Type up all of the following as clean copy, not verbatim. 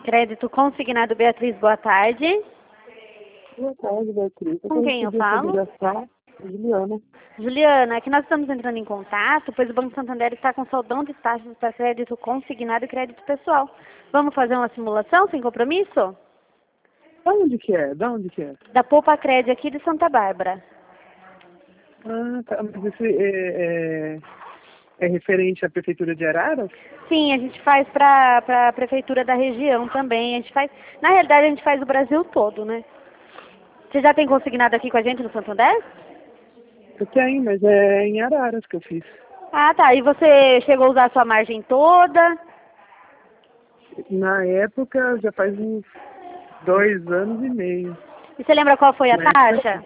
Crédito consignado, Beatriz, boa tarde. Boa tarde, Beatriz. Com quem eu falo? Juliana. Juliana, aqui nós estamos entrando em contato, pois o Banco Santander está com saldão de taxas para crédito consignado e crédito pessoal. Vamos fazer uma simulação sem compromisso? Da onde que é? Da onde que é? Da Poupa Crédito aqui de Santa Bárbara. Ah, tá. Mas esse é referente à Prefeitura de Araras? Sim, a gente faz para a Prefeitura da região também. A gente faz, na realidade, a gente faz o Brasil todo, né? Você já tem consignado aqui com a gente no Santander? Eu tenho, mas é em Araras que eu fiz. Ah, tá. E você chegou a usar a sua margem toda? Na época, já faz uns 2 anos e meio. E você lembra qual foi a Mas- taxa?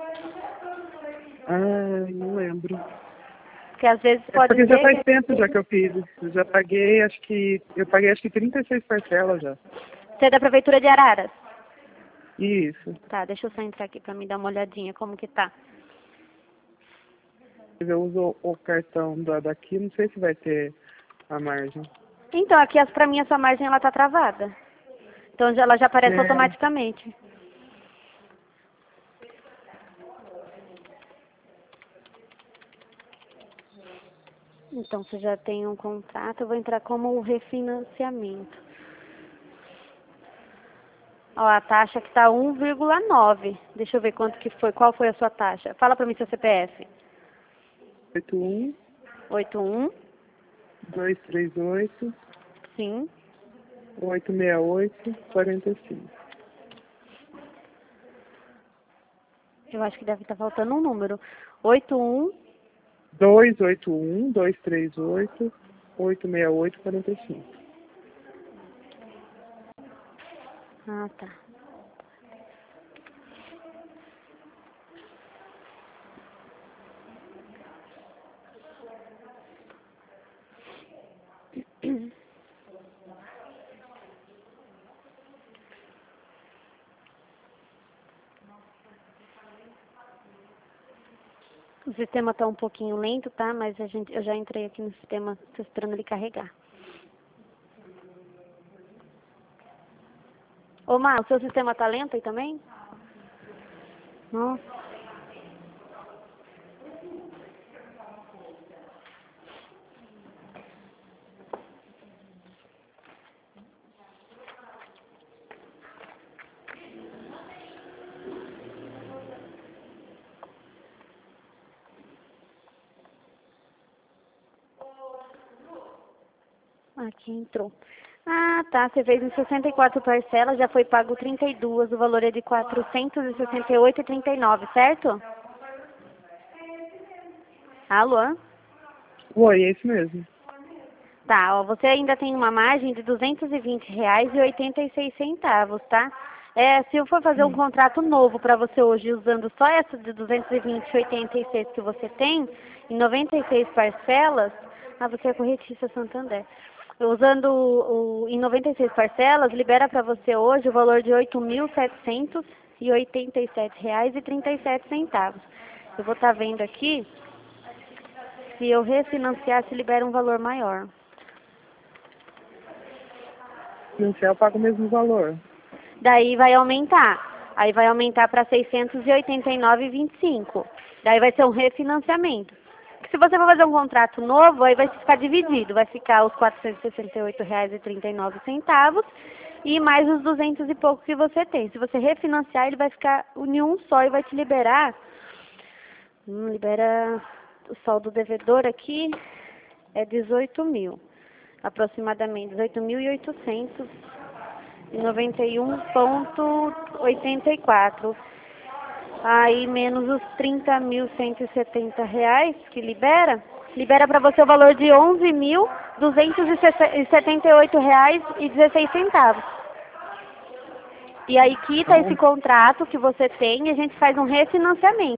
Ah, não lembro. Porque às vezes É pode porque já ser faz que... tempo já que eu fiz. Eu já paguei, eu paguei acho que 36 parcelas já. Você é da Prefeitura de Araras? Isso. Tá, deixa eu só entrar aqui pra me dar uma olhadinha como que tá. Eu uso o cartão daqui, não sei se vai ter a margem. Então, aqui pra mim a sua margem ela tá travada. Então ela já aparece É. automaticamente. Então você já tem um contrato, eu vou entrar como refinanciamento. Ó, a taxa que tá 1,9. Deixa eu ver quanto que foi, qual foi a sua taxa. Fala pra mim seu CPF. 81 81, 238 sim. 868 45. Eu acho que deve estar faltando um número. 81, 281 238 868 45. ah, tá. O sistema tá um pouquinho lento, tá? Mas eu já entrei aqui no sistema, tô esperando ele carregar. Ô, Mar, o seu sistema tá lento aí também? Nossa. Aqui entrou. Ah, tá. Você fez em 64 parcelas, já foi pago 32. O valor é de 468,39, certo? Alô? Oi, é isso mesmo. Tá, ó, você ainda tem uma margem de R$ 220,86, tá? Se eu for fazer um contrato novo para você hoje, usando só essa de 220,86 que você tem, em 96 parcelas, você é corretista Santander. Usando em 96 parcelas, libera para você hoje o valor de R$ 8.787,37. Eu vou estar vendo aqui, se eu refinanciar, se libera um valor maior. Financiar eu pago o mesmo valor. Daí vai aumentar. Aí vai aumentar para 689,25. Daí vai ser um refinanciamento. Se você for fazer um contrato novo, aí vai ficar dividido. Vai ficar os R$ 468,39 e mais os 200 e pouco que você tem. Se você refinanciar, ele vai ficar em um só e vai te liberar. Libera o saldo devedor aqui é 18 mil. Aproximadamente 18.800. E 91,84. Aí menos os R$ 30.170 que libera para você o valor de R$ 11.278,16. E aí quita esse contrato que você tem e a gente faz um refinanciamento.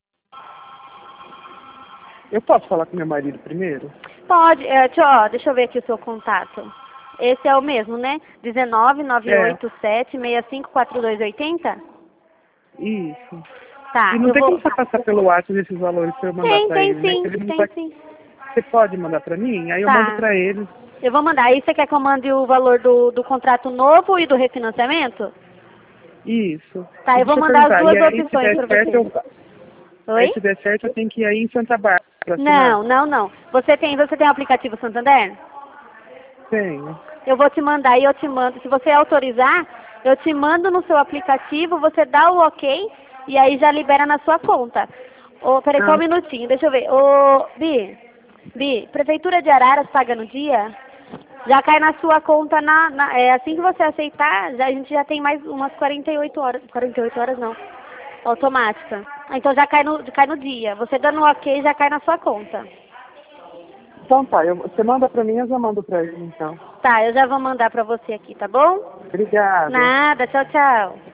Eu posso falar com meu marido primeiro? Pode, deixa eu ver aqui o seu contato. Esse é o mesmo, né? 19987654280? Isso. Tá, E não eu tem vou... como você passar pelo WhatsApp desses valores pra eu mandar pra Tem ele, né? sim, Que ele não tem tá... sim. Você pode mandar pra mim? Aí eu mando Tá. pra ele. Eu vou mandar. Aí você quer que eu mande o valor do contrato novo e do refinanciamento? Isso. Tá, E eu vou deixa mandar as perguntar, duas e aí, se opções der para certo, você. aí Oi? se der certo, eu tenho que ir aí em Santa Bárbara pra assinar? Não. Você tem o aplicativo Santander? Tenho. Eu vou te mandar e eu te mando. Se você autorizar, eu te mando no seu aplicativo, você dá o ok e aí já libera na sua conta. Ô, peraí só um Ah, minutinho, deixa eu ver. Ô, Bi, Prefeitura de Araras paga no dia? Já cai na sua conta assim que você aceitar, a gente já tem mais umas 48 horas. 48 horas não. Automática. Então já cai no dia. Você dando ok, já cai na sua conta. então tá, você manda pra mim, eu já mando pra ele, então. Tá, eu já vou mandar pra você aqui, tá bom? Obrigada. Nada, tchau, tchau.